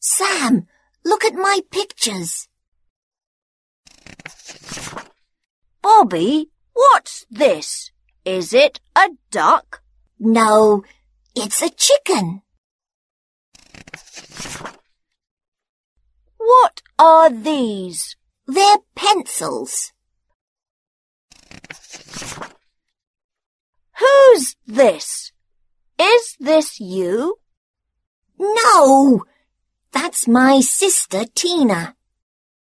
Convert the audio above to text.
Sam, look at my pictures. Bobby, what's this? Is it a duck? No, it's a chicken. What are these? They're pencils. Who's this? Is this you? No, that's my sister Tina.